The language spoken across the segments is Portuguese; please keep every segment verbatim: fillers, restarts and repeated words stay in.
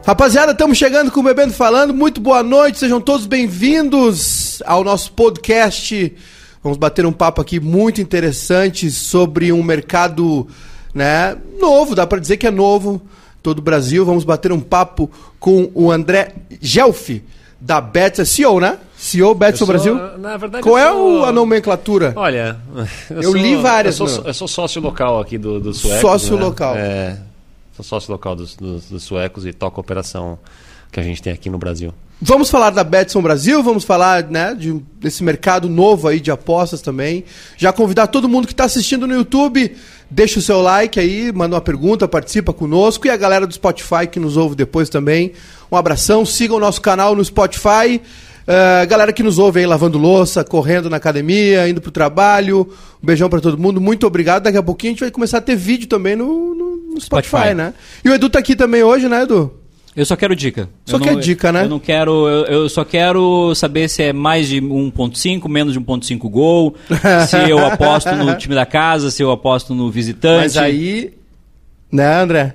Rapaziada, estamos chegando com o Bebendo Falando. Muito boa noite, sejam todos bem-vindos ao nosso podcast. Vamos bater um papo aqui muito interessante sobre um mercado, né, novo, dá para dizer que é novo, todo o Brasil. Vamos bater um papo com o André Gelfi, da Betson, C E O, né? C E O Betson Brasil? Na verdade, qual é sou... a nomenclatura? Olha, eu, eu sou, li várias. Eu sou, eu sou sócio local aqui do, do Suecos. Sócio né? local. É, sou sócio local dos, dos, dos Suecos e toco a operação que a gente tem aqui no Brasil. Vamos falar da Betson Brasil, vamos falar, né, de, desse mercado novo aí de apostas também. Já convidar todo mundo que está assistindo no YouTube, deixa o seu like aí, manda uma pergunta, participa conosco. E a galera do Spotify que nos ouve depois também, um abração, sigam o nosso canal no Spotify. Uh, galera que nos ouve aí lavando louça, correndo na academia, indo pro trabalho, um beijão pra todo mundo, muito obrigado. Daqui a pouquinho a gente vai começar a ter vídeo também no, no, no Spotify, Spotify, né? E o Edu tá aqui também hoje, né, Edu? Eu só quero dica. Só eu quer não, dica, né? Eu não quero, eu, eu só quero saber se é mais de um ponto cinco, menos de um ponto cinco gol, se eu aposto no time da casa, se eu aposto no visitante. Mas aí, né, André?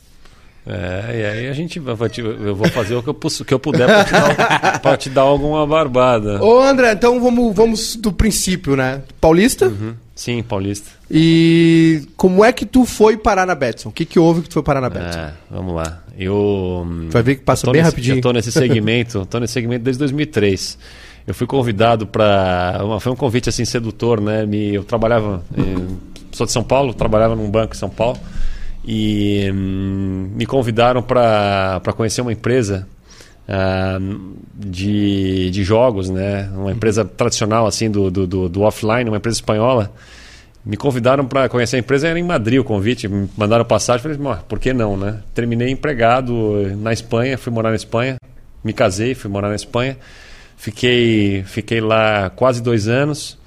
É, e aí a gente vai, eu vou fazer o que eu, o que eu puder para te, dar, pra te dar alguma barbada. Ô André, então vamos, vamos do princípio, né? Paulista? Uhum. Sim, paulista. E como é que tu foi parar na Betson? O que, que houve que tu foi parar na Betson? É, vamos lá. Eu, tu vai ver que passa bem nesse, rapidinho. Eu tô nesse segmento, tô nesse segmento desde dois mil e três. Eu fui convidado para, foi um convite assim sedutor, né? Me, eu trabalhava, em, sou de São Paulo, trabalhava num banco em São Paulo. E hum, me convidaram para conhecer uma empresa uh, de, de jogos, né? Uma empresa tradicional assim do, do, do, do offline, uma empresa espanhola. Me convidaram para conhecer a empresa, era em Madrid o convite, me mandaram passagem, falei, por que não, né? Terminei empregado na Espanha, fui morar na Espanha, me casei, fui morar na Espanha, fiquei, fiquei lá quase dois anos.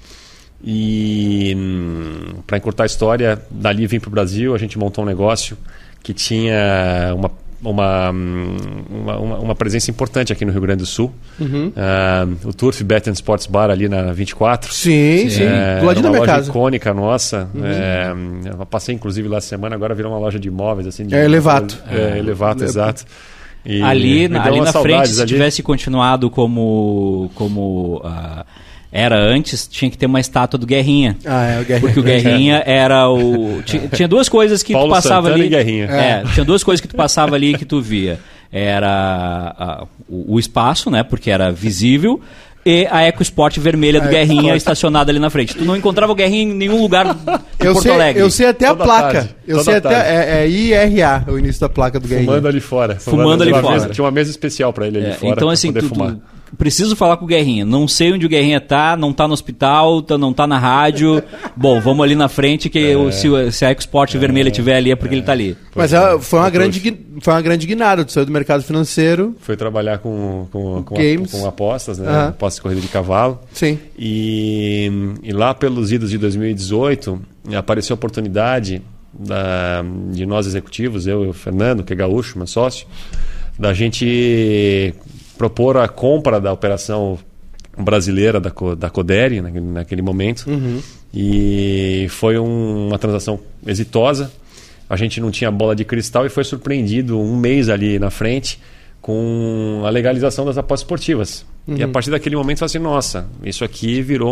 E hum, para encurtar a história, dali vim para o Brasil, a gente montou um negócio que tinha uma, uma, uma, uma, uma presença importante aqui no Rio Grande do Sul. Uhum. Uh, o Turf Bet and Sports Bar ali na vinte e quatro. Sim, sim, é, do ladinho da minha loja casa. Icônica nossa. Uhum. É, eu passei inclusive lá semana, agora virou uma loja de imóveis. Assim, de, é Elevato. É, é Elevato, é. Exato. E ali na, ali na frente, se ali. tivesse continuado como... como uh, era antes, tinha que ter uma estátua do Guerrinha. Ah, é, o Guerrinha. Porque o Guerrinha era o... Tinha, tinha duas coisas que Paulo tu passava Santana ali... E Guerrinha. É, é, tinha duas coisas que tu passava ali que tu via. Era a, o, o espaço, né? Porque era visível. E a EcoSport vermelha do a Guerrinha Eco estacionada ali na frente. Tu não encontrava o Guerrinha em nenhum lugar de eu Porto sei, Alegre. Eu sei até Toda a placa. tarde, eu sei até... É, é I R A, o início da placa do Guerrinha. Fumando ali fora. Fumando, Fumando ali fora. Mesa, tinha uma mesa especial para ele ali é, fora. Então assim, poder tu, fumar. tu, preciso falar com o Guerrinha. Não sei onde o Guerrinha tá, não tá no hospital, tá, não tá na rádio. Bom, vamos ali na frente que é. eu, se, se a EcoSport é. vermelha estiver ali é porque é. ele tá ali. Mas é, foi, uma grande, foi uma grande guinada. Tu saiu do mercado financeiro. Foi trabalhar com, com, com, Games. A, com apostas, né? Uhum. Apostas de corrida de cavalo. Sim. E, e lá pelos idos de dois mil e dezoito apareceu a oportunidade da, de nós executivos, eu e o Fernando, que é gaúcho, meu sócio, da gente propor a compra da operação brasileira da, da Codere naquele, naquele momento. Uhum. E foi um, uma transação exitosa. A gente não tinha bola de cristal e foi surpreendido um mês ali na frente com a legalização das apostas esportivas. Uhum. E a partir daquele momento eu falei assim, nossa, isso aqui virou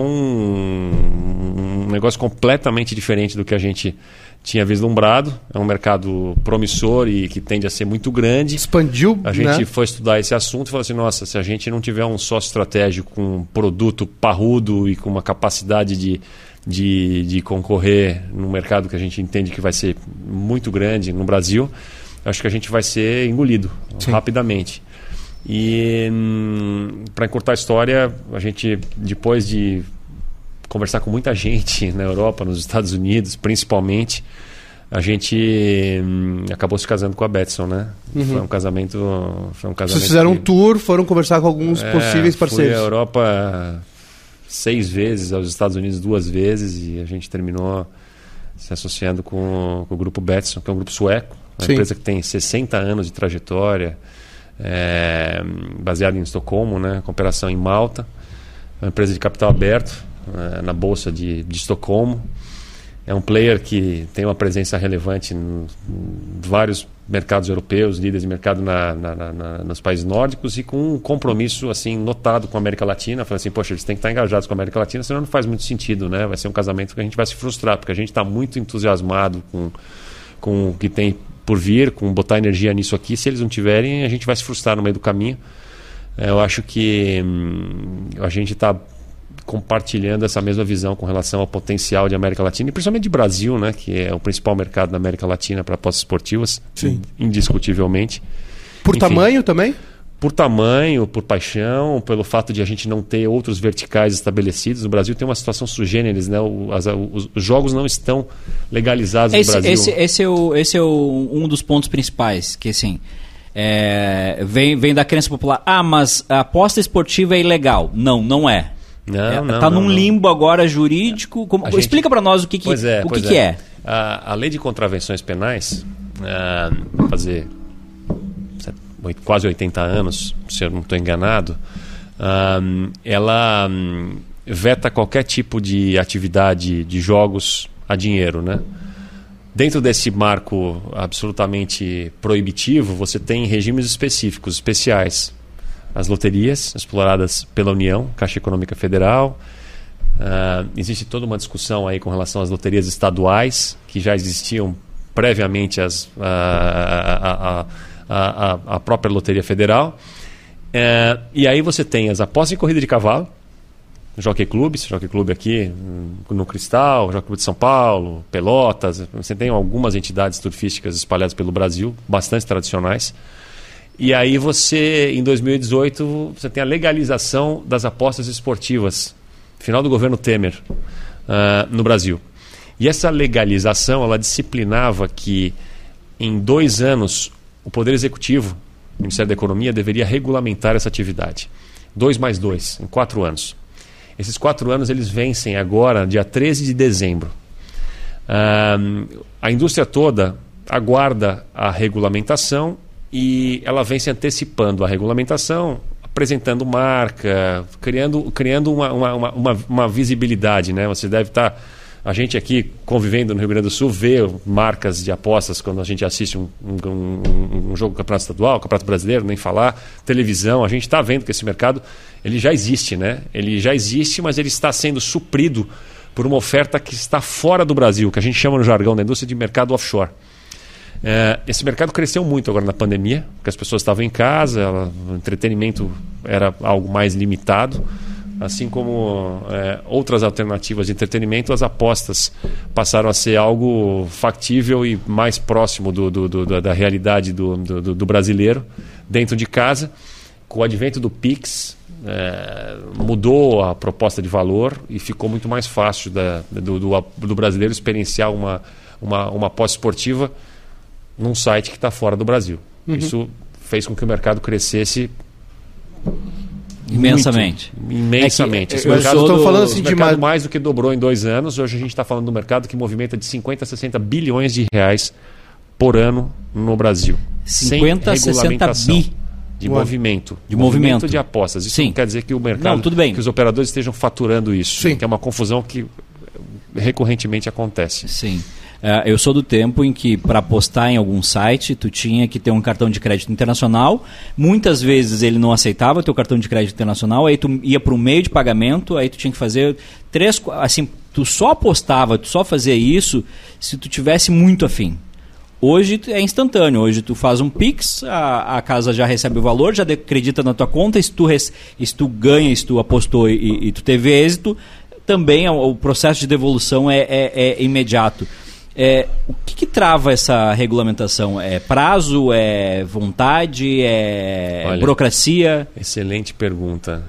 um, um negócio completamente diferente do que a gente tinha vislumbrado. É um mercado promissor e que tende a ser muito grande. Expandiu, A gente né? foi estudar esse assunto e falou assim, nossa, se a gente não tiver um sócio estratégico com um produto parrudo e com uma capacidade de, de, de concorrer num mercado que a gente entende que vai ser muito grande no Brasil, acho que a gente vai ser engolido Sim. rapidamente. E hum, para encurtar a história, a gente, depois de conversar com muita gente na Europa, nos Estados Unidos, principalmente, a gente hum, acabou se casando com a Betson, né? Uhum. Foi um casamento... Foi um casamento Vocês fizeram que, um tour, foram conversar com alguns é, possíveis parceiros. Fui à Europa seis vezes, aos Estados Unidos duas vezes, e a gente terminou se associando com, com o grupo Betson, que é um grupo sueco, uma Sim. empresa que tem sessenta anos de trajetória, é, baseada em Estocolmo, né? Com operação em Malta, uma empresa de capital aberto, é, na Bolsa de, de Estocolmo. é um player que tem uma presença relevante em vários mercados europeus, líderes de mercado na, na, na, nos países nórdicos, e com um compromisso assim notado com a América Latina. Falei assim, poxa, eles têm que estar engajados com a América Latina, senão não faz muito sentido, né? Vai ser um casamento que a gente vai se frustrar, porque a gente está muito entusiasmado com, com o que tem por vir, com botar energia nisso aqui. Se eles não tiverem, a gente vai se frustrar no meio do caminho. Eu acho que hum, a gente está compartilhando essa mesma visão com relação ao potencial de América Latina, e principalmente de Brasil, né, que é o principal mercado da América Latina para apostas esportivas, Sim. indiscutivelmente. Por Enfim, tamanho também? Por tamanho, por paixão, pelo fato de a gente não ter outros verticais estabelecidos. No Brasil tem uma situação sui generis, né? O, as, os, os jogos não estão legalizados esse, no Brasil. Esse, esse, é, o, esse é o, um dos pontos principais, que assim... É, vem, vem da crença popular, ah, mas a aposta esportiva é ilegal. Não, não é. Não, é, não, tá não, num não. limbo agora jurídico. Como, gente, explica para nós o que, que, pois é, o pois que, que é. A, a lei de contravenções penais, ah, vai fazer quase oitenta anos, se eu não estou enganado, ah, ela hum, veta qualquer tipo de atividade de jogos a dinheiro, né? Dentro desse marco absolutamente proibitivo, você tem regimes específicos, especiais. As loterias, exploradas pela União, Caixa Econômica Federal. Uh, existe toda uma discussão aí com relação às loterias estaduais, que já existiam previamente às, a, a, a, a, a própria Loteria Federal. Uh, e aí você tem as apostas em corrida de cavalo, Jockey Club, Jockey Club aqui no Cristal, Jockey Club de São Paulo, Pelotas. Você tem algumas entidades turfísticas espalhadas pelo Brasil, bastante tradicionais. E aí você, em dois mil e dezoito, você tem a legalização das apostas esportivas, final do governo Temer, uh, no Brasil. E essa legalização, ela disciplinava que em dois anos o Poder Executivo, o Ministério da Economia, deveria regulamentar essa atividade. Dois mais dois, em quatro anos. Esses quatro anos eles vencem agora, dia treze de dezembro. Uh, a indústria toda aguarda a regulamentação e ela vem se antecipando a regulamentação, apresentando marca, criando, criando uma, uma, uma, uma visibilidade, né? Você deve estar... A gente aqui, convivendo no Rio Grande do Sul, vê marcas de apostas quando a gente assiste um, um, um jogo do Campeonato Estadual, Campeonato Brasileiro, nem falar, televisão. A gente está vendo que esse mercado ele já existe, né? Ele já existe, mas ele está sendo suprido por uma oferta que está fora do Brasil, que a gente chama no jargão da indústria de mercado offshore. É, esse mercado cresceu muito agora na pandemia, porque as pessoas estavam em casa, ela, o entretenimento era algo mais limitado. Assim como é, outras alternativas de entretenimento, as apostas passaram a ser algo factível e mais próximo do, do, do, da realidade do, do, do brasileiro, dentro de casa. Com o advento do Pix, é, mudou a proposta de valor e ficou muito mais fácil da, do, do, do brasileiro experienciar uma, uma, uma aposta esportiva num site que está fora do Brasil. Uhum. Isso fez com que o mercado crescesse imensamente. Muito, imensamente. É que, Esse eu mercado, estou falando assim de mercado mais do que dobrou em dois anos. Hoje a gente está falando do mercado que movimenta de cinquenta a sessenta bilhões de reais por ano no Brasil. cinquenta a sessenta bi de movimento. De movimento de apostas. Isso Sim. não quer dizer que o mercado, não, tudo bem. que os operadores estejam faturando isso. Sim. Que é uma confusão que recorrentemente acontece. Sim. Uh, eu sou do tempo em que, para apostar em algum site, tu tinha que ter um cartão de crédito internacional. Muitas vezes ele não aceitava teu cartão de crédito internacional, aí tu ia para um meio de pagamento, aí tu tinha que fazer três... Assim, tu só apostava, tu só fazia isso se tu tivesse muito afim. Hoje é instantâneo, hoje tu faz um Pix, a, a casa já recebe o valor, já acredita na tua conta, se tu, res, se tu ganha, se tu apostou e, e tu teve êxito, também o, o processo de devolução é, é, é imediato. É, o que, que trava essa regulamentação? É prazo? É vontade? É Olha, burocracia? Excelente pergunta.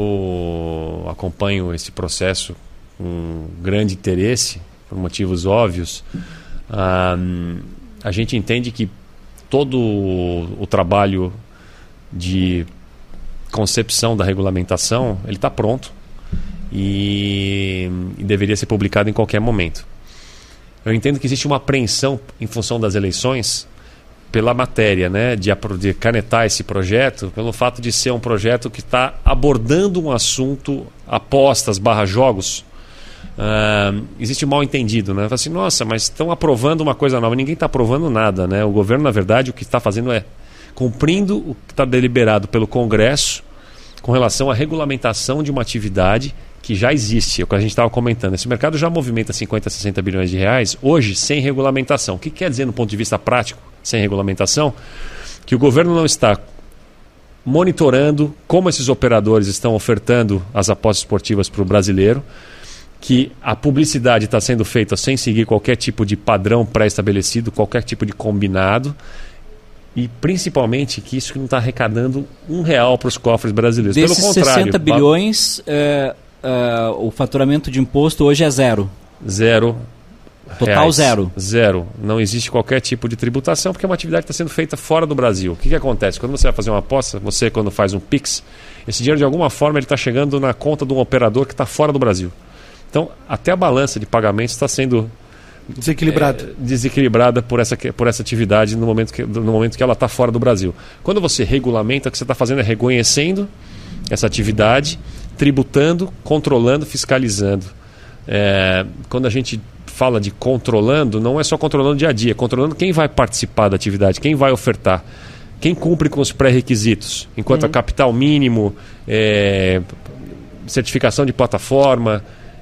Eu acompanho esse processo com grande interesse, por motivos óbvios. Ah, a gente entende que todo o trabalho de concepção da regulamentação ele está pronto e, e deveria ser publicado em qualquer momento. Eu entendo que existe uma apreensão em função das eleições pela matéria, né, de, de canetar esse projeto, pelo fato de ser um projeto que está abordando um assunto, apostas barra jogos, Uh, existe um mal entendido, né? Fala assim, nossa, mas estão aprovando uma coisa nova. Ninguém está aprovando nada, né? O governo, na verdade, o que está fazendo é cumprindo o que está deliberado pelo Congresso com relação à regulamentação de uma atividade que já existe, é o que a gente estava comentando. Esse mercado já movimenta cinquenta, sessenta bilhões de reais, hoje sem regulamentação. O que quer dizer, no ponto de vista prático, sem regulamentação? Que o governo não está monitorando como esses operadores estão ofertando as apostas esportivas para o brasileiro, que a publicidade está sendo feita sem seguir qualquer tipo de padrão pré-estabelecido, qualquer tipo de combinado, e principalmente que isso não está arrecadando um real para os cofres brasileiros. Desses Pelo contrário, sessenta bilhões, é, é, o faturamento de imposto hoje é zero. Zero. Total reais. zero. Zero. Não existe qualquer tipo de tributação, porque é uma atividade que está sendo feita fora do Brasil. O que, que acontece? Quando você vai fazer uma aposta, você quando faz um Pix, esse dinheiro de alguma forma ele está chegando na conta de um operador que está fora do Brasil. Então, até a balança de pagamentos está sendo desequilibrada, é, desequilibrada por essa, por essa atividade no momento que, no momento que ela está fora do Brasil. Quando você regulamenta, o que você está fazendo é reconhecendo essa atividade, tributando, controlando, fiscalizando. É, quando a gente fala de controlando, não é só controlando dia a dia, é controlando quem vai participar da atividade, quem vai ofertar, quem cumpre com os pré-requisitos, enquanto uhum. a capital mínimo, é, certificação de plataforma.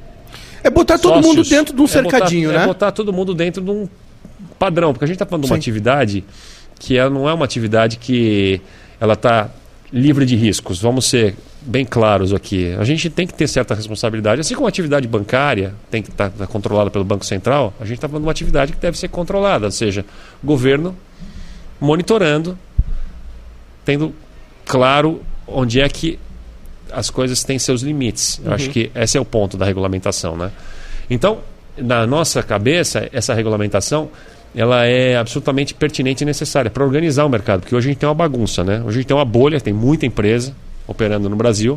É botar todo sócios, mundo dentro de um cercadinho, é botar, né? É botar todo mundo dentro de um padrão, porque a gente está falando de uma Sim. atividade que ela não é uma atividade que ela está livre de riscos. Vamos ser bem claros aqui. A gente tem que ter certa responsabilidade. Assim como a atividade bancária tem que estar tá, tá controlada pelo Banco Central, a gente está falando de uma atividade que deve ser controlada, ou seja, o governo monitorando, tendo claro onde é que as coisas têm seus limites. Eu uhum. acho que esse é o ponto da regulamentação, né? Então, na nossa cabeça, essa regulamentação ela é absolutamente pertinente e necessária para organizar o mercado, porque hoje a gente tem uma bagunça, né? Hoje a gente tem uma bolha, tem muita empresa operando no Brasil.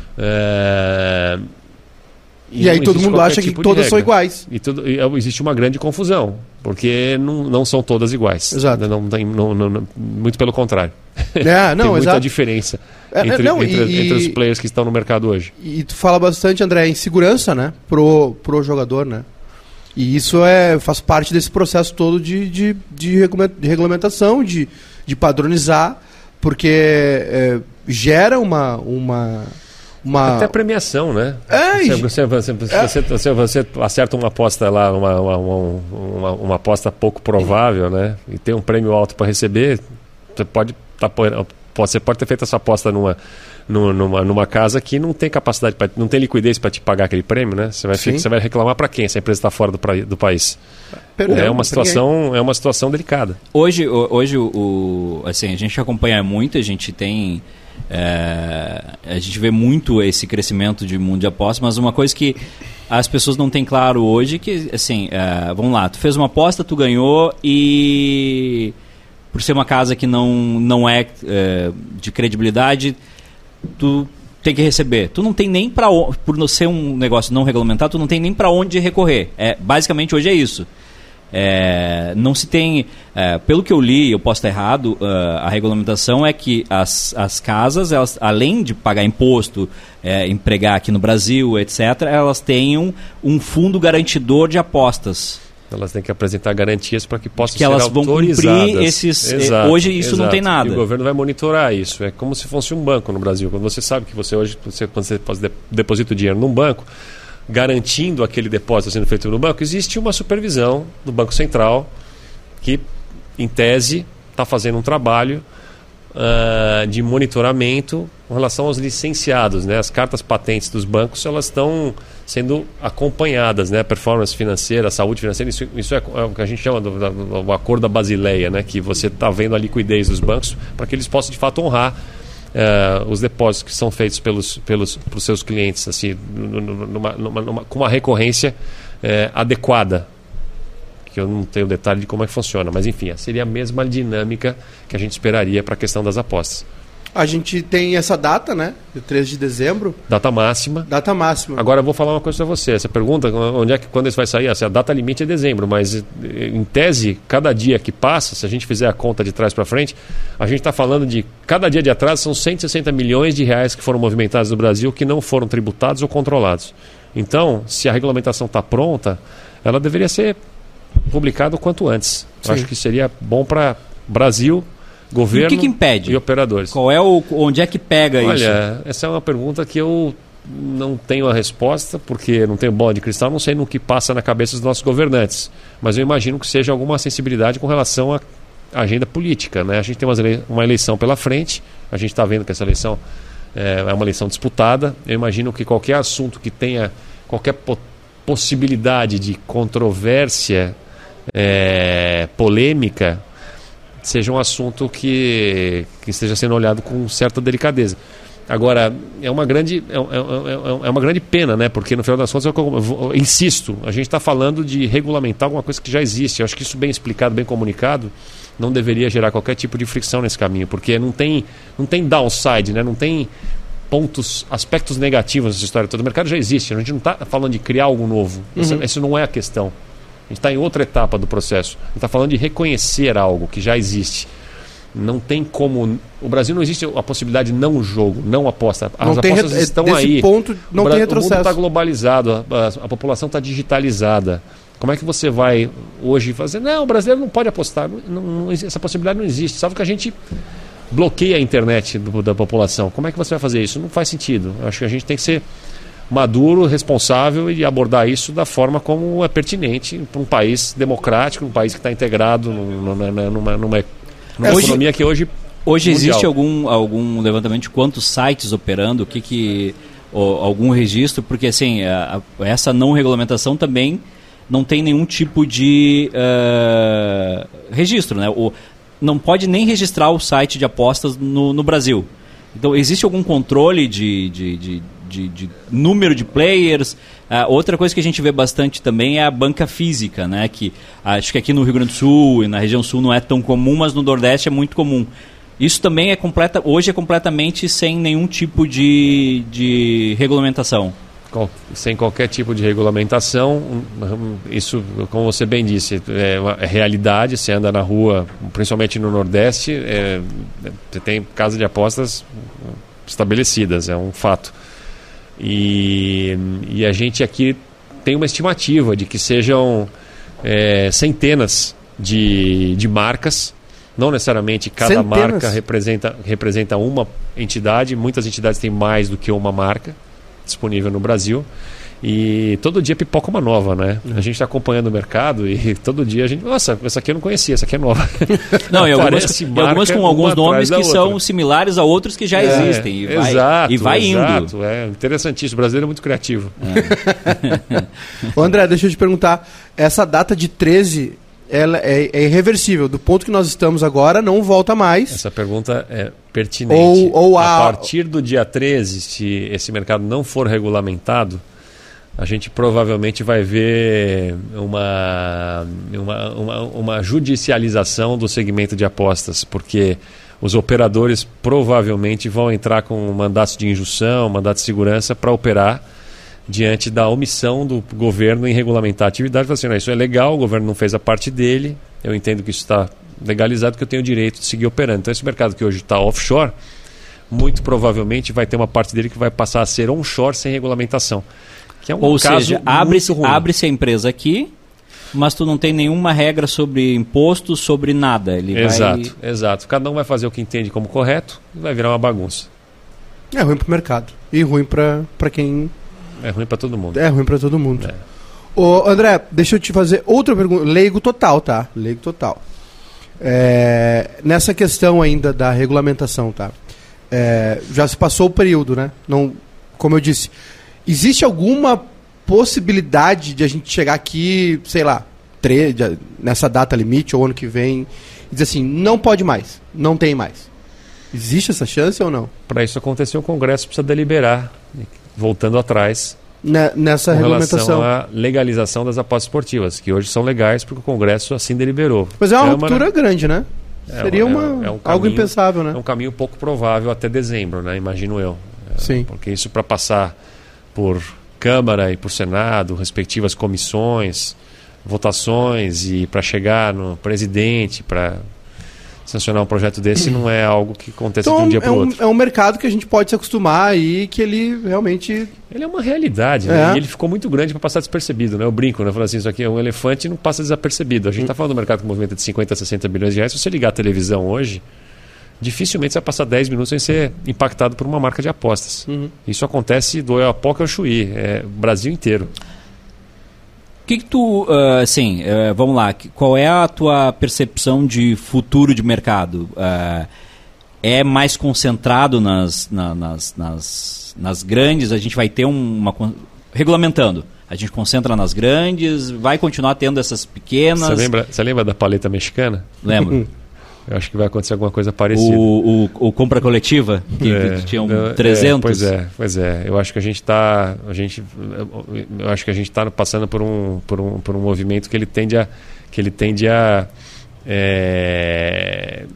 É... E, e aí todo mundo acha tipo que todas são iguais. E, tudo, e existe uma grande confusão, porque não, não são todas iguais. Exato. Não, não, não, não, muito pelo contrário. É, não, tem muita exato. diferença é, entre, não, entre, e, entre os players que estão no mercado hoje. E tu fala bastante, André, em segurança, né? Pro, pro jogador, né? E isso é, faz parte desse processo todo de, de, de regulamentação, de, de padronizar, porque é, gera uma, uma, uma... Até premiação, né? É, você, você, você, é. você, você acerta uma aposta lá, uma, uma, uma, uma aposta pouco provável, né? E tem um prêmio alto para receber, você pode, tá, você pode ter feito essa aposta numa... Numa, numa casa que não tem capacidade, pra, não tem liquidez para te pagar aquele prêmio, né? Você vai, ficar, você vai reclamar para quem? Se a empresa está fora do, pra, do país. Perdão, é uma situação, é uma situação delicada. Hoje, hoje o, o, assim, a gente acompanha muito, a gente tem, é, a gente vê muito esse crescimento de mundo de apostas, mas uma coisa que as pessoas não têm claro hoje que, assim, é, vamos lá, tu fez uma aposta, tu ganhou e por ser uma casa que não, não é, é de credibilidade, tu tem que receber. Tu não tem nem para por não ser um negócio não regulamentado, tu não tem nem para onde recorrer. É, basicamente hoje é isso. É, não se tem, é, pelo que eu li, eu posso estar errado, uh, a regulamentação é que as, as casas, elas, além de pagar imposto, é, empregar aqui no Brasil, etcétera, elas tenham um fundo garantidor de apostas. Elas têm que apresentar garantias para que possam que ser elas autorizadas. Vão cumprir esses... Exato, hoje isso exato. Não tem nada. E o governo vai monitorar isso. É como se fosse um banco no Brasil. Quando você sabe que você hoje, você, quando você deposita o dinheiro num banco, garantindo aquele depósito sendo feito no banco, existe uma supervisão do Banco Central que, em tese, está fazendo um trabalho uh, de monitoramento com relação aos licenciados, né? As cartas patentes dos bancos, elas estão sendo acompanhadas, né? A performance financeira, a saúde financeira, isso, isso é, é o que a gente chama do, do, do acordo da Basileia, né? Que você está vendo a liquidez dos bancos para que eles possam de fato honrar uh, os depósitos que são feitos pelos, pelos pros seus clientes, assim, numa, numa, numa, com uma recorrência uh, adequada. Que eu não tenho detalhe de como é que funciona, mas enfim, seria a mesma dinâmica que a gente esperaria para a questão das apostas. A gente tem essa data, né? três de dezembro. Data máxima. Data máxima. Agora eu vou falar uma coisa para você. Essa pergunta, onde é que, quando isso vai sair? Essa, a data limite é dezembro, mas em tese, cada dia que passa, se a gente fizer a conta de trás para frente, a gente está falando de, cada dia de atraso, são cento e sessenta milhões de reais que foram movimentados no Brasil que não foram tributados ou controlados. Então, se a regulamentação está pronta, ela deveria ser publicada o quanto antes. Eu acho que seria bom para Brasil, governo e, o que que impede? E operadores. Qual é o, onde é que pega Olha, isso? Olha, essa é uma pergunta que eu não tenho a resposta, porque não tenho bola de cristal, não sei no que passa na cabeça dos nossos governantes. Mas eu imagino que seja alguma sensibilidade com relação à agenda política, né? A gente tem uma eleição pela frente, a gente está vendo que essa eleição é uma eleição disputada. Eu imagino que qualquer assunto que tenha qualquer po possibilidade de controvérsia, é, polêmica, seja um assunto que, que esteja sendo olhado com certa delicadeza. Agora, é uma grande, é, é, é uma grande pena, né? Porque no final das contas, eu, eu, eu insisto, a gente está falando de regulamentar alguma coisa que já existe. Eu acho que isso bem explicado, bem comunicado, não deveria gerar qualquer tipo de fricção nesse caminho, porque não tem, não tem downside, né? Não tem pontos, aspectos negativos nessa história toda. O mercado já existe, a gente não está falando de criar algo novo. Uhum. Essa, essa não é a questão. A gente está em outra etapa do processo. A gente está falando de reconhecer algo que já existe. Não tem como... O Brasil não existe a possibilidade de não jogo, não aposta. As não apostas tem, estão desse aí. Ponto, não o, tem retrocesso. O mundo está globalizado, a, a, a população está digitalizada. Como é que você vai hoje fazer? Não, o brasileiro não pode apostar. Não, não, essa possibilidade não existe. Salvo que a gente bloqueia a internet do, da população. Como é que você vai fazer isso? Não faz sentido. Eu acho que a gente tem que ser maduro, responsável e abordar isso da forma como é pertinente para um país democrático, um país que está integrado numa, numa, numa, numa hoje, economia que hoje... Hoje mundial. Existe algum, algum levantamento de quantos sites operando, o que que, ou, algum registro? Porque assim, a, a, essa não regulamentação também não tem nenhum tipo de uh, registro, né? O, não pode nem registrar o site de apostas no, no Brasil. Então, existe algum controle de, de, de, de, de número de players? Uh, outra coisa que a gente vê bastante também é a banca física, né? Que acho que aqui no Rio Grande do Sul e na região sul não é tão comum, mas no Nordeste é muito comum. Isso também é completa, hoje é completamente sem nenhum tipo de, de regulamentação. Sem qualquer tipo de regulamentação. Isso, como você bem disse, é uma realidade. Você anda na rua, principalmente no Nordeste, é, você tem casas de apostas estabelecidas, é um fato. E, e a gente aqui tem uma estimativa de que sejam é, centenas de, de marcas. Não necessariamente cada centenas. marca representa, representa uma entidade. Muitas entidades têm mais do que uma marca disponível no Brasil. E todo dia pipoca uma nova, né? Uhum. A gente está acompanhando o mercado e todo dia a gente... Nossa, essa aqui eu não conhecia, essa aqui é nova. Não, e algumas, e algumas com alguns nomes que são similares a outros que já é, existem. E vai, exato, e vai exato, indo. É interessantíssimo. O brasileiro é muito criativo. É. Ô, André, deixa eu te perguntar. Essa data de treze... ela é, é irreversível. Do ponto que nós estamos agora, não volta mais. Essa pergunta é pertinente. Ou, ou a... a partir do dia treze, se esse mercado não for regulamentado, a gente provavelmente vai ver uma, uma, uma, uma judicialização do segmento de apostas, porque os operadores provavelmente vão entrar com mandatos de injunção, mandato de segurança para operar diante da omissão do governo em regulamentar a atividade. Assim, não, isso é legal, o governo não fez a parte dele, eu entendo que isso está legalizado, que eu tenho o direito de seguir operando. Então esse mercado que hoje está offshore, muito provavelmente vai ter uma parte dele que vai passar a ser onshore sem regulamentação. Que é um Ou caso seja, abre-se abre a empresa aqui, mas tu não tem nenhuma regra sobre imposto, sobre nada. Ele exato, vai... exato. Cada um vai fazer o que entende como correto e vai virar uma bagunça. É ruim para o mercado e ruim para quem... É ruim para todo mundo. É ruim para todo mundo. É. Ô, André, deixa eu te fazer outra pergunta. Leigo total, tá? Leigo total. É, nessa questão ainda da regulamentação, tá? É, já se passou o período, né? Não, como eu disse, existe alguma possibilidade de a gente chegar aqui, sei lá, tre- nessa data limite ou ano que vem, e dizer assim, não pode mais, não tem mais? Existe essa chance ou não? Para isso acontecer, o Congresso precisa deliberar, voltando atrás, N- nessa com regulamentação. relação à legalização das apostas esportivas, que hoje são legais porque o Congresso assim deliberou. Mas é uma Câmara, ruptura grande, né? é, Seria uma, é, é um algo caminho, impensável, né? É um caminho pouco provável até dezembro, né? Imagino eu. É, Sim. Porque isso para passar por Câmara e por Senado, respectivas comissões, votações, e para chegar no presidente, para sancionar um projeto desse não é algo que acontece Então, de um dia é para o um, outro. é um mercado que a gente pode se acostumar e que ele realmente... Ele é uma realidade, É. né? E ele ficou muito grande para passar despercebido, né? Eu brinco, né? Eu falo assim, isso aqui é um elefante e não passa desapercebido. A gente está falando do mercado que movimenta de cinquenta a sessenta bilhões de reais. Se você ligar a televisão hoje, dificilmente você vai passar dez minutos sem ser impactado por uma marca de apostas. Uhum. Isso acontece do Oiapoque ao Chuí, é o Brasil inteiro. O que, que tu, uh, assim, uh, vamos lá, que- qual é a tua percepção de futuro de mercado? Uh, é mais concentrado nas, na- nas, nas, nas grandes? A gente vai ter um- uma... con- Regulamentando. A gente concentra nas grandes, vai continuar tendo essas pequenas... Você lembra, você lembra da paleta mexicana? Lembro. Eu acho que vai acontecer alguma coisa parecida. O, o, o compra coletiva, que, É, que tinha um é, trezentos. pois é, pois é. Eu acho que a gente está, a gente, eu acho que a gente está passando por um, por um, por um movimento que ele tende a, que ele tende a é,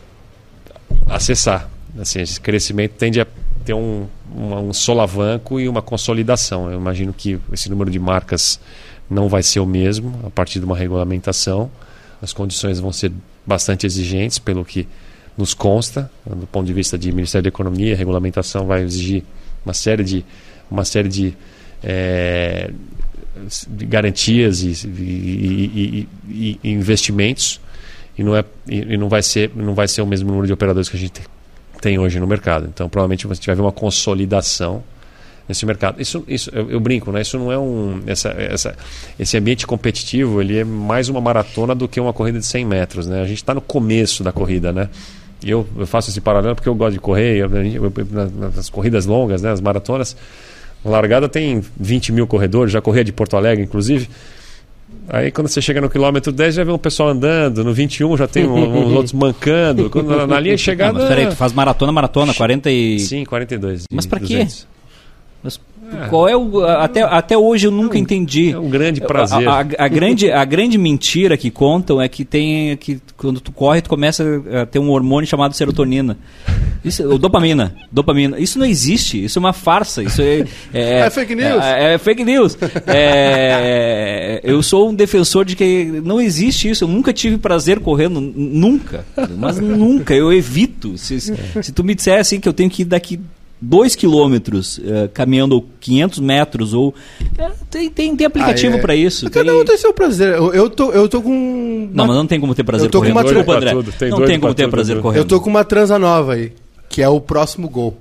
acessar. Assim, esse crescimento tende a ter um, uma, um solavanco e uma consolidação. Eu imagino que esse número de marcas não vai ser o mesmo a partir de uma regulamentação. As condições vão ser bastante exigentes, pelo que nos consta, do ponto de vista de Ministério da Economia. A regulamentação vai exigir uma série de, uma série de, é, de garantias e, e, e, e investimentos, e não, é, e não, vai ser, não vai ser o mesmo número de operadores que a gente tem hoje no mercado. Então, provavelmente, você vai ver uma consolidação nesse mercado. Isso, isso eu, eu brinco, né? Isso não é um... Essa, essa, esse ambiente competitivo, ele é mais uma maratona do que uma corrida de cem metros, né? A gente está no começo da corrida, né? E eu, eu faço esse paralelo porque eu gosto de correr. Eu, eu, nas, nas corridas longas, né? As maratonas, a largada tem vinte mil corredores. Já corria de Porto Alegre, inclusive. Aí quando você chega no quilômetro dez, já vê um pessoal andando. No vinte e um já tem um, uns outros mancando. Quando, na, na linha de chegada... Não, mas peraí, tu faz maratona, maratona, quarenta e... Sim, quarenta e dois. Mas pra quê? duzentos. Mas qual é o... Até, até hoje eu nunca entendi. É um grande prazer. A, a, a grande, a grande mentira que contam é que tem que quando tu corre, tu começa a ter um hormônio chamado serotonina. Isso, ou dopamina. Dopamina. Isso não existe. Isso é uma farsa. Isso é, é, É fake news. É, é fake news. É, eu sou um defensor de que não existe isso. Eu nunca tive prazer correndo. Nunca. Mas nunca. Eu evito. Se, se, se tu me disser assim que eu tenho que ir daqui dois quilômetros uh, caminhando quinhentos metros ou é, tem, tem, tem aplicativo Ah, é. para isso. Cada tem... um tem seu prazer. Eu, eu, tô, eu tô com... Não, mas não tem como ter prazer Eu tô com correndo. uma Desculpa, doido pra André. tudo, tem não doido tem como pra ter tudo, prazer viu? correndo. Eu tô com uma transa nova aí, que é o próximo gol.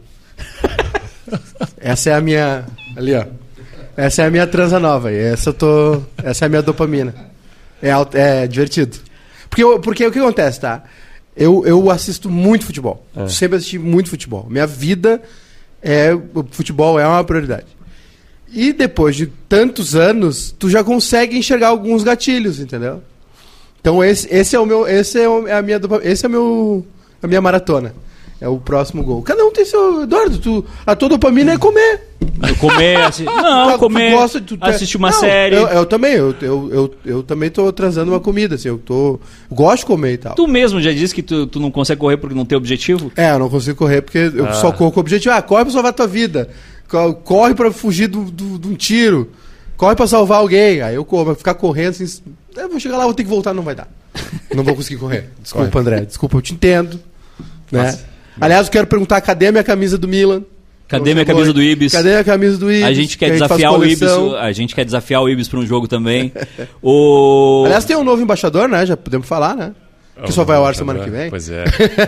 Essa é a minha... Ali, ó. Essa é a minha transa nova aí. Essa eu tô... Essa é a minha dopamina. É, alt- é divertido. Porque, eu- porque o que acontece, tá? Eu, eu assisto muito futebol. É. Sempre assisti muito futebol. Minha vida é... O futebol é uma prioridade. E depois de tantos anos, tu já consegue enxergar alguns gatilhos, entendeu? Então esse, esse é o meu... Esse é, o- é a minha dopa- esse é o meu... A minha maratona. É o próximo gol. Cada um tem seu... Eduardo, tu, a tua dopamina é comer. Comer, assi... não, Tu comer, gosta de- tu- assistir uma Não, série. Eu, eu também. Eu, eu, eu, eu também tô trazendo uma comida, assim. Eu tô... eu gosto de comer e tal. Tu mesmo já disse que tu, tu não consegue correr porque não tem objetivo? É, eu não consigo correr porque eu Ah. só corro com o objetivo. Ah, corre pra salvar a tua vida. Co- Corre pra fugir do, do, de um tiro. Corre pra salvar alguém. Aí eu corro. Mas ficar correndo assim... Eu vou chegar lá, vou ter que voltar, não vai dar. Não vou conseguir correr. Desculpa, Corre. André. Desculpa, eu te entendo. Né? Nossa. Aliás, eu quero perguntar, cadê a minha camisa do Milan? Cadê Não minha chegou camisa aí. do Ibis? Cadê a camisa do Ibis? A gente quer Que faz desafiar o Ibis, coleção. a gente quer desafiar o Ibis para um jogo também. o Aliás, tem um novo embaixador, né? Já podemos falar, né? Que só vai ao ar semana que vem. Pois é,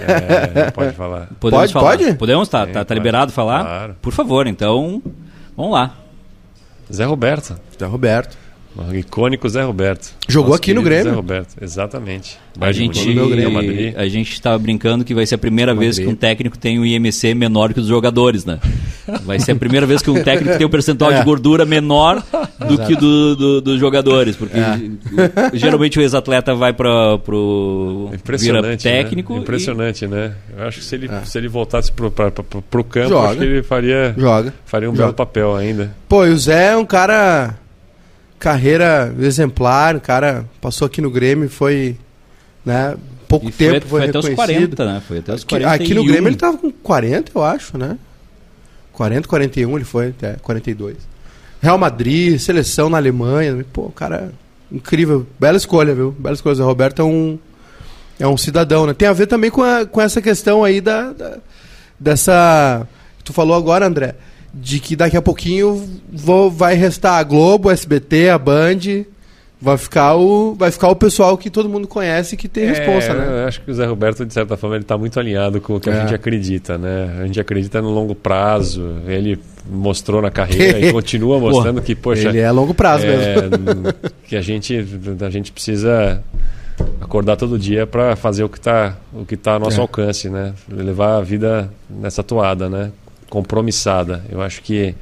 é não pode falar. Podemos Pode, falar? pode? Podemos, tá, Sim, tá, tá pode. liberado falar? Claro. Por favor, então, vamos lá. Zé Roberto, Tá, Roberto. o icônico Zé Roberto. Jogou Nosso aqui no querido Grêmio. Zé Roberto, exatamente. A Bayern de gente, Munique, no meu Grêmio. Real Madrid. a gente estava brincando que vai ser a primeira vez Madrid. que um técnico tem um I M C menor que os jogadores, né? Vai ser a primeira vez que um técnico tem um percentual É. de gordura menor do que do, do- dos jogadores, porque É. o- geralmente o ex-atleta vai para pro vira Impressionante, técnico. né? e- Impressionante, né? Eu acho que se ele, se ele voltasse pro, pra, pra, pro campo, Joga. acho que ele faria, Joga. faria um Joga. belo papel ainda. Pô, e o Zé é um cara... Carreira exemplar. O cara passou aqui no Grêmio e foi... Né? Pouco e foi, tempo foi, foi até os reconhecido. quarenta, né? Foi até os Aqui, quarenta aqui no Grêmio ele tava com quarenta, eu acho, né? quarenta, quarenta e um ele foi, até quarenta e dois. Real Madrid, seleção na Alemanha. Pô, cara, incrível. Bela escolha, viu? Bela escolha. O Zé Roberto é um, É um cidadão, né? Tem a ver também com, a, com essa questão aí da, da dessa... Tu falou agora, André, de que daqui a pouquinho vou, vai restar a Globo, a S B T, a Band... Vai ficar, o, vai ficar o pessoal que todo mundo conhece e que tem é, responsa, né? Eu acho que o Zé Roberto, de certa forma, ele está muito alinhado com o que é. a gente acredita, né? A gente acredita no longo prazo. Ele mostrou na carreira e continua mostrando Pô, que, poxa... Ele é a longo prazo é, mesmo. Que a gente, a gente precisa acordar todo dia para fazer o que está o que tá ao nosso é. alcance, né? Levar a vida nessa toada, né? Compromissada. Eu acho que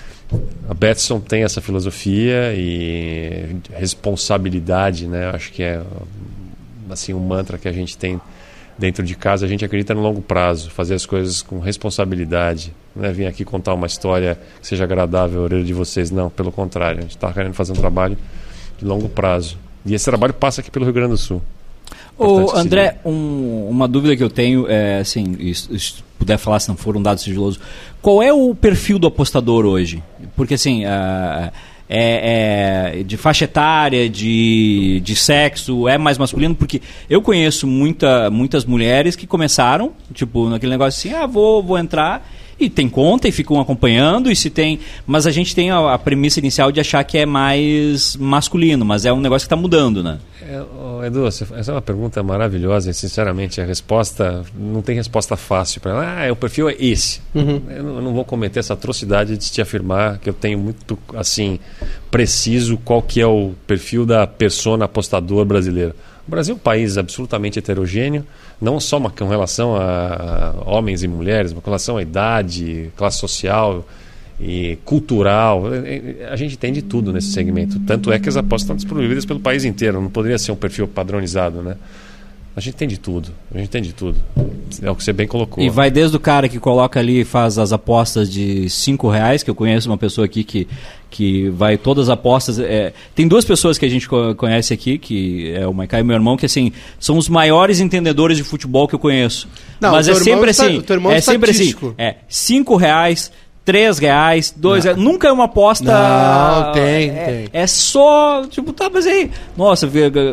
a Betsson tem essa filosofia e responsabilidade, né? Acho que é assim um mantra que a gente tem dentro de casa. A gente acredita no longo prazo, fazer as coisas com responsabilidade. Não é vir aqui contar uma história que seja agradável à orelha de vocês, não. Pelo contrário, a gente está querendo fazer um trabalho de longo prazo. E esse trabalho passa aqui pelo Rio Grande do Sul. Ô, André, um, uma dúvida que eu tenho é, assim, se puder falar, se não for um dado sigiloso, qual é o perfil do apostador hoje? Porque assim, uh, é, é de faixa etária, de, de sexo, é mais masculino? Porque eu conheço muita, muitas mulheres que começaram, tipo, naquele negócio assim, ah, vou, vou entrar... E tem conta e ficam acompanhando, e se tem... Mas a gente tem a, a premissa inicial de achar que é mais masculino, mas é um negócio que está mudando, né? É, oh, Edu, essa é uma pergunta maravilhosa e, sinceramente, a resposta... Não tem resposta fácil para ela. Ah, o perfil é esse. Uhum. Eu, não, eu não vou cometer essa atrocidade de te afirmar que eu tenho muito, assim, preciso qual que é o perfil da persona apostador brasileira. O Brasil é um país absolutamente heterogêneo, não só uma, com relação a homens e mulheres, mas com relação à idade, classe social e cultural. A gente tem de tudo nesse segmento. Tanto é que as apostas estão disponíveis pelo país inteiro. Não poderia ser um perfil padronizado, né? A gente tem de tudo. A gente tem de tudo. É o que você bem colocou. E vai desde o cara que coloca ali e faz as apostas de cinco reais, que eu conheço uma pessoa aqui que, que vai todas as apostas... É, tem duas pessoas que a gente conhece aqui, que é o Maiká e meu irmão, que assim, são os maiores entendedores de futebol que eu conheço. Não, Mas é sempre assim, é sempre assim, é cinco reais... Três reais, dois reais, nunca é uma aposta. Não, tem, é, tem. É só, tipo, tá, mas aí, nossa,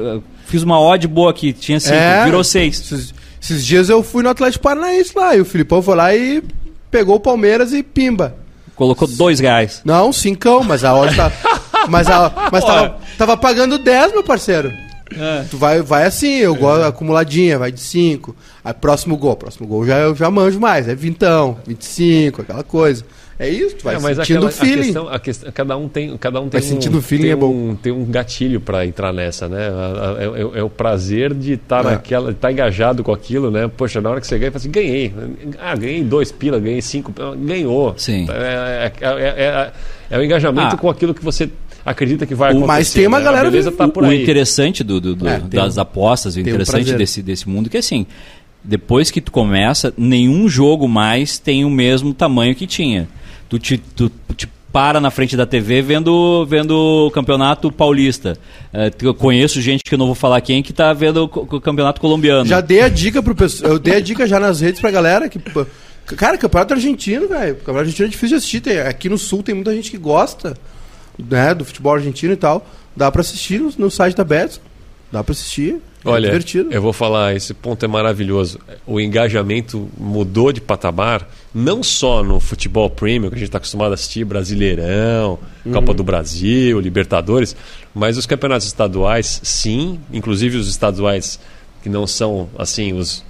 fiz uma odd boa aqui, tinha cinco, é, virou seis. Esses, esses dias eu fui no Atlético Paranaense lá, e o Filipão foi lá e pegou o Palmeiras e pimba. Colocou dois reais. Não, cincão, mas a odd tá, mas a, mas tava, tava pagando dez, meu parceiro. É. Tu vai, vai assim, eu é. gosto acumuladinha, vai de cinco. Aí próximo gol, próximo gol já, eu já manjo mais, é vintão, vinte e cinco, aquela coisa. É isso, tu vai é, sentindo o feeling. A questão, a questão, cada um tem, cada um tem, vai sentindo um, o feeling tem, é bom. Um, tem um gatilho para entrar nessa, né? É, é, é o prazer de estar tá é. naquela, estar tá engajado com aquilo, né? Poxa, na hora que você ganha, você fala assim, ganhei. Ah, ganhei dois pila, ganhei cinco, ganhou. Sim. É, é, é, é, é o engajamento ah. com aquilo que você acredita que vai acontecer. Mas tem uma né? galera... Beleza, tá por o aí. interessante do, do, do, é, das um, apostas, o interessante um desse, desse mundo, que assim, depois que tu começa, nenhum jogo mais tem o mesmo tamanho que tinha. Tu te, tu te para na frente da T V vendo, vendo o campeonato paulista. É, eu conheço gente que eu não vou falar quem, que tá vendo o, o campeonato colombiano. Já dei a dica pro pessoal. Eu dei a dica já nas redes pra galera que... Cara, campeonato argentino, velho. Campeonato argentino é difícil de assistir. Tem, aqui no Sul tem muita gente que gosta, né, do futebol argentino e tal. Dá pra assistir no, no site da Betson. Dá pra assistir. É Olha, divertido. Eu vou falar, esse ponto é maravilhoso. O engajamento mudou de patamar, não só no futebol premium, que a gente está acostumado a assistir, Brasileirão, uhum. Copa do Brasil, Libertadores, mas os campeonatos estaduais, sim, inclusive os estaduais que não são assim os,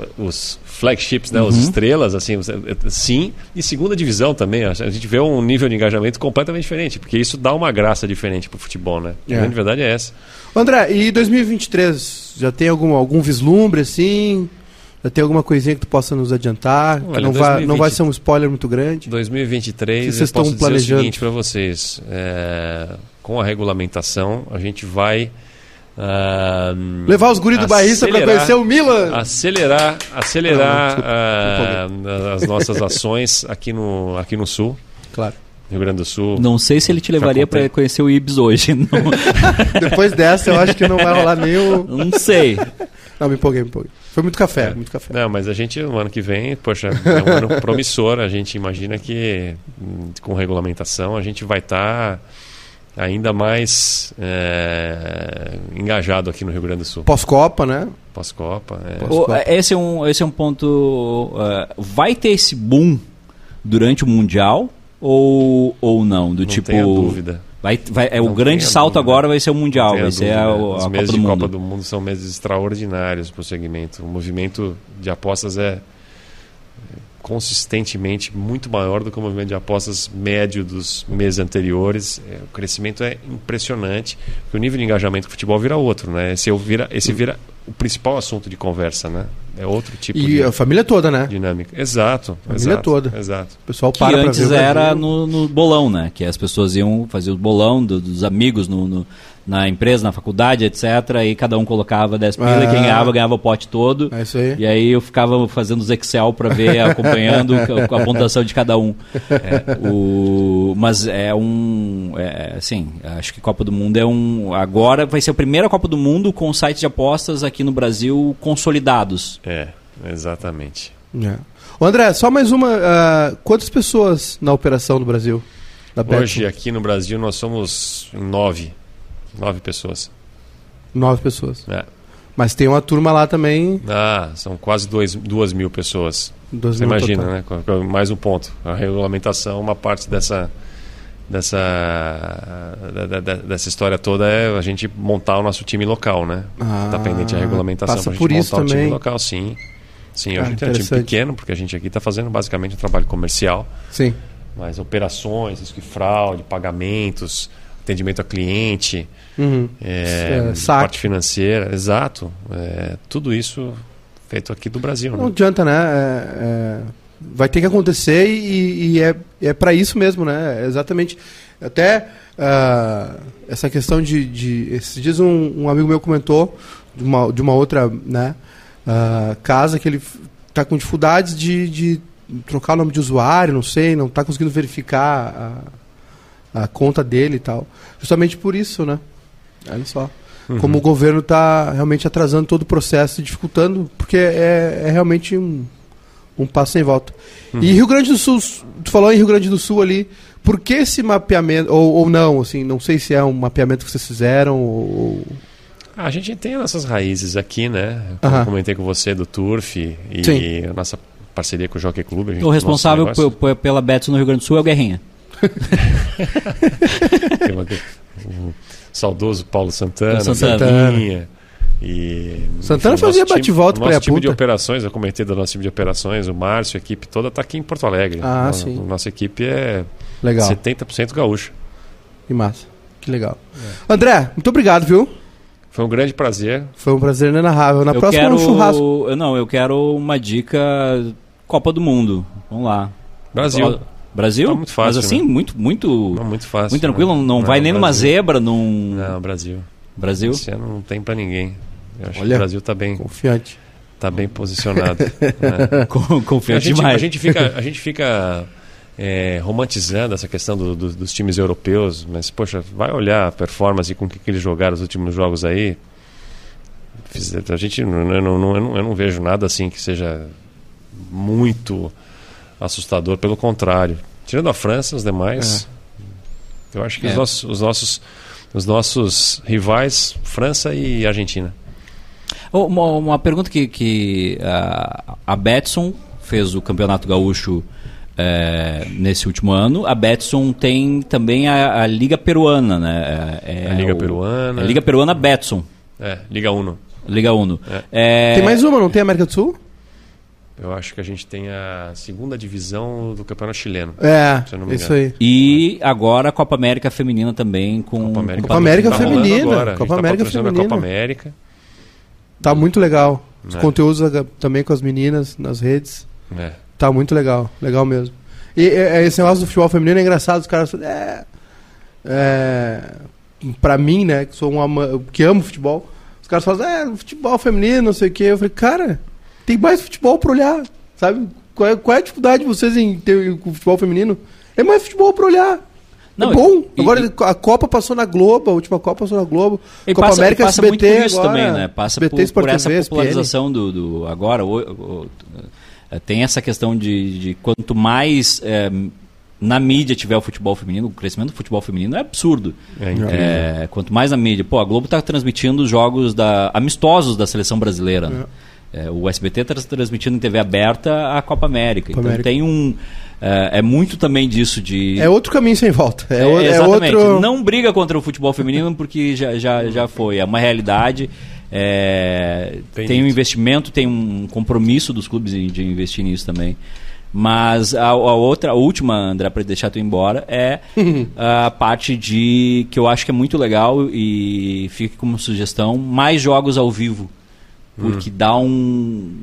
os flagships, né, uhum. os estrelas, assim, sim, e segunda divisão também. A gente vê um nível de engajamento completamente diferente, porque isso dá uma graça diferente para o futebol, né? É. A grande verdade é essa. André, e dois mil e vinte e três, já tem algum, algum vislumbre, assim? Já tem alguma coisinha que tu possa nos adiantar? Olha, que não, vai, não vai ser um spoiler muito grande? dois mil e vinte e três, eu posso dizer o seguinte para vocês. É, com a regulamentação, a gente vai... Uh, levar os guris do Bairrista para conhecer o Milan. Acelerar, acelerar uh, as nossas ações aqui no, aqui no Sul. Claro. Rio Grande do Sul. Não sei se ele te levaria para conhecer o Ibis hoje. Depois dessa, eu acho que não vai rolar nenhum. Não sei. Não, me empolguei, me empolguei. Foi muito café, é. muito café. Não, mas a gente, no ano que vem, poxa, é um ano promissor. A gente imagina que, com regulamentação, a gente vai estar... Tá ainda mais é, engajado aqui no Rio Grande do Sul. Pós-Copa, né? Pós-Copa. É. O, esse, é um, esse é um ponto... Uh, vai ter esse boom durante o Mundial ou, ou não? Do não tipo, tenha dúvida. Vai, vai, é, o Não grande salto dúvida. agora vai ser o Mundial, vai ser a, a, a Os Copa meses do de Mundo. Copa do Mundo são meses extraordinários para o segmento. O movimento de apostas é consistentemente muito maior do que o movimento de apostas médio dos meses anteriores. É, o crescimento é impressionante, porque o nível de engajamento com o futebol vira outro, né? Esse vira, esse vira o principal assunto de conversa, né? É outro tipo e de a família toda, né? dinâmica. Exato. A família exato, toda. Exato. O pessoal Que para pra ver antes o Brasil. era no, no bolão, né? Que as pessoas iam fazer o bolão do, dos amigos no, no, na empresa, na faculdade, etcétera. E cada um colocava dez pila Ah. e quem ganhava, ganhava o pote todo. É isso aí. E aí eu ficava fazendo os Excel para ver, acompanhando a, a pontuação de cada um. É, o, mas é um... É, assim, acho que Copa do Mundo é um... Agora vai ser a primeira Copa do Mundo com sites de apostas aqui no Brasil consolidados. É, exatamente. É. Ô, André, só mais uma. Uh, quantas pessoas na operação do Brasil? Da Hoje, Betson? aqui no Brasil, nós somos em nove. Nove pessoas. Nove pessoas. É. Mas tem uma turma lá também. Ah, são quase dois, duas mil pessoas. Dois Você mil imagina, total. né? Com- com- Mais um ponto. A regulamentação, uma parte dessa, dessa, da- da- da- dessa história toda é a gente montar o nosso time local, né? Ah, Está pendente a regulamentação passa para a gente por montar isso o time também. local, sim. Sim, Cara, hoje a gente é um time interessante. pequeno, porque a gente aqui está fazendo basicamente um trabalho comercial, Sim. mas operações, risco de fraude, pagamentos, atendimento a cliente, Uhum. é, É, saque. parte financeira, exato. É, tudo isso feito aqui do Brasil, Não né? adianta, né? É, é, vai ter que acontecer e, e é, é para isso mesmo, né? É exatamente. Até ah, essa questão de, de. Esses dias um, um amigo meu comentou de uma, de uma outra, né, ah, casa que ele f- tá com dificuldades de, de trocar o nome de usuário, não sei, não tá conseguindo verificar a, a conta dele e tal. Justamente por isso, né? Olha só. Uhum. Como o governo está realmente atrasando todo o processo e dificultando, porque é, é realmente um, um passo sem volta. Uhum. E Rio Grande do Sul, tu falou em Rio Grande do Sul ali, por que esse mapeamento, ou, ou não, assim, não sei se é um mapeamento que vocês fizeram, ou... A gente tem as nossas raízes aqui, né? Como Aham. eu comentei com você do Turf e Sim. a nossa parceria com o Jockey Club. A gente- O responsável nosso negócio- p- p- pela Betson no Rio Grande do Sul é o Guerrinha. Tem uma- o saudoso Paulo Santana, Paulo Santana. Santinha, e Santana enfim, o fazia nosso time- bate-volta o pra ir nosso a time de puta. operações, eu comentei do nosso time de operações, o Márcio, a equipe toda está aqui em Porto Alegre. Ah, a, sim. a nossa equipe é Legal, setenta por cento gaúcha. que massa, que legal. André, muito obrigado, viu? Foi um grande prazer. Foi um prazer inenarrável. Na eu próxima quero um churrasco. eu- Não, eu quero uma dica Copa do Mundo. Vamos lá. Brasil. Brasil? Tá muito fácil, Mas assim, né? muito, muito, Não, muito fácil. muito tranquilo. né? Não, vai nem numa Brasil. zebra, num Não, Brasil. Brasil. Esse ano não tem para ninguém. Eu acho que Olha. o Brasil está bem, Confiante. tá bem posicionado. né? Com- A Confiante gente, demais. a gente fica, a gente fica é, romantizando essa questão do- do- dos times europeus, mas, poxa, vai olhar a performance com que, que eles jogaram os últimos jogos aí. Fiz- A gente, não- eu, não, não- eu não- eu não vejo nada assim que seja muito assustador, pelo contrário. Tirando a França, os demais, eu acho que É. os, nossos, os, nossos, os nossos rivais, França e Argentina. Oh, Uma, uma pergunta que, que a, a Betson fez o Campeonato Gaúcho é, nesse último ano. A Betson tem também a, a Liga Peruana, né? É, é A Liga o- Peruana. A Liga Peruana Betson, É, Liga Uno. Liga Uno. É, Tem mais uma, não tem América do Sul? Eu acho que a gente tem a segunda divisão do Campeonato Chileno. É, Se eu não me isso engano. aí. E agora a Copa América Feminina também com Copa América, Copa América tá rolando Feminina, agora. A gente Copa tá América patrocinando a Feminina. Copa América. Tá muito legal. Os É. conteúdos aga- também com as meninas nas redes. É. Tá muito legal. Legal mesmo. E é, é, esse negócio do futebol feminino é engraçado. Os caras falam, é, é, pra mim, né, que sou um ama- que amo futebol, os caras falam, é, futebol feminino, não sei o quê. Eu falei, cara, tem mais futebol pra olhar, sabe? Qual é, qual é a dificuldade de vocês em ter com o futebol feminino? É mais futebol pra olhar. Não, é bom. e- Agora e- a Copa passou na Globo, a última Copa passou na Globo. E Copa passa, América e passa S B T muito por isso agora, também, né? Passa S B T, por, Sport por essa T V, S P N. popularização do, do agora o- o- é, tem essa questão de, de quanto mais é, na mídia tiver o futebol feminino, o crescimento do futebol feminino é absurdo. É incrível. É, quanto mais na mídia. Pô, a Globo está transmitindo os jogos da, amistosos da seleção brasileira. Né? É, o S B T está transmitindo em T V aberta a Copa América. Copa então América. tem um... É, é muito também disso de... É outro caminho sem volta. É, É, o- é exatamente. outro... Não briga contra o futebol feminino porque já, já, já foi. É uma realidade. É, Tem tem um isso. investimento, tem um compromisso dos clubes de, de investir nisso também. Mas a, a outra, a última, André, para deixar tu ir embora, é a parte de que eu acho que é muito legal e fica como sugestão, mais jogos ao vivo. Porque dá um...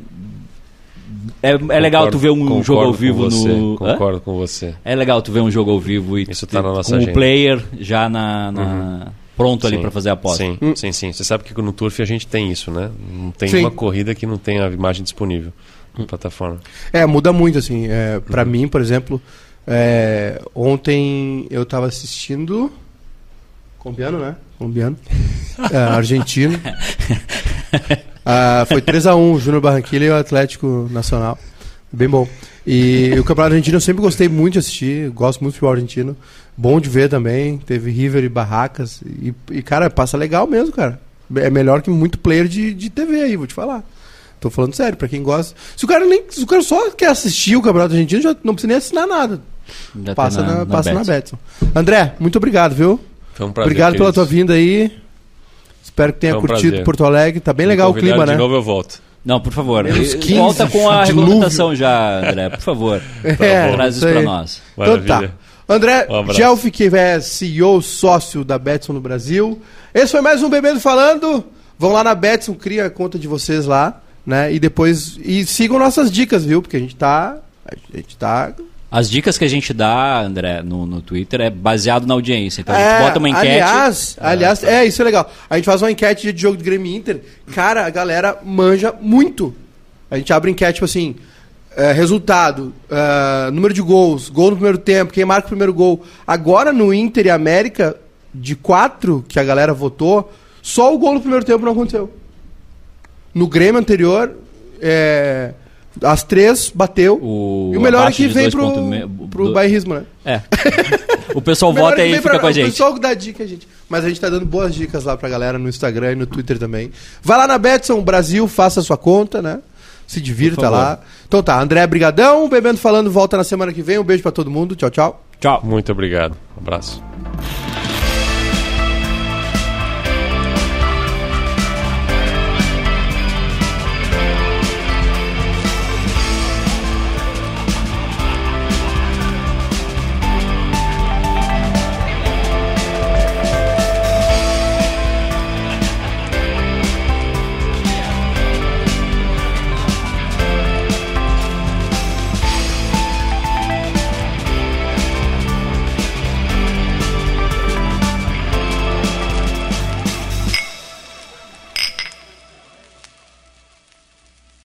É, é legal tu ver um Concordo jogo ao com vivo você, no... Hã? Concordo com você. É legal tu ver um jogo ao vivo e Isso tu- tá na nossa com agenda. o player já na, na- pronto ali Sim, para fazer a aposta. Sim, sim, sim. Você sabe que no Turf a gente tem isso, né? Não tem Sim. uma corrida que não tenha a imagem disponível na plataforma. É, muda muito, assim. É, pra mim, por exemplo, é, ontem eu tava assistindo... Colombiano, né? Colombiano. É, argentino. Ah, foi três a um o Júnior Barranquilla e o Atlético Nacional. Bem bom. E o Campeonato Argentino eu sempre gostei muito de assistir. Gosto muito do futebol argentino. Bom de ver também. Teve River e Barracas. E, e, cara, passa legal mesmo, cara. É melhor que muito player de, de T V aí, vou te falar. Tô falando sério, pra quem gosta. Se o cara, nem, se o cara só quer assistir o Campeonato Argentino, já não precisa nem assinar nada. Já Passa, tá na, passa na Betson. Betson. André, muito obrigado, viu? Foi um prazer. Obrigado pela tua queridos. vinda aí. Espero que tenha Foi um curtido prazer. Porto Alegre. Tá bem Me legal o convidaram clima, de né? novo eu volto. Não, por favor. Menos E- quinze, Volta com a dilúvio. regulamentação já, André, por favor. É, Traz isso isso pra aí. nós. Então tá. Maravilha. André Um abraço. Gelfi, que é C E O, sócio da Betson no Brasil. Esse foi mais um Bebendo Falando. Vão lá na Betson, cria a conta de vocês lá, né? E depois... E sigam nossas dicas, viu? Porque a gente tá... A gente tá... As dicas que a gente dá, André, no, no Twitter é baseado na audiência. Então a gente É, bota uma enquete. Aliás, aliás é, isso é legal. A gente faz uma enquete de jogo de Grêmio e Inter. Cara, a galera manja muito. A gente abre enquete, tipo assim, é, resultado, é, número de gols, gol no primeiro tempo, quem marca o primeiro gol. Agora no Inter e América, de quatro que a galera votou, só o gol no primeiro tempo não aconteceu. No Grêmio anterior, é, as três bateu. O e o melhor é abaixo que de vem dois pro, ponto me- pro do- bairrismo, né? É. O pessoal Melhor vota que e vem fica pra- com a O gente. pessoal dá dica, gente. Mas a gente tá dando boas dicas lá pra galera no Instagram e no Twitter também. Vai lá na Betson Brasil, faça a sua conta, né? Se divirta Por favor. lá. Então tá, André, brigadão. Bebendo Falando volta na semana que vem. Um beijo pra todo mundo. Tchau, tchau. Tchau. Muito obrigado. Um abraço.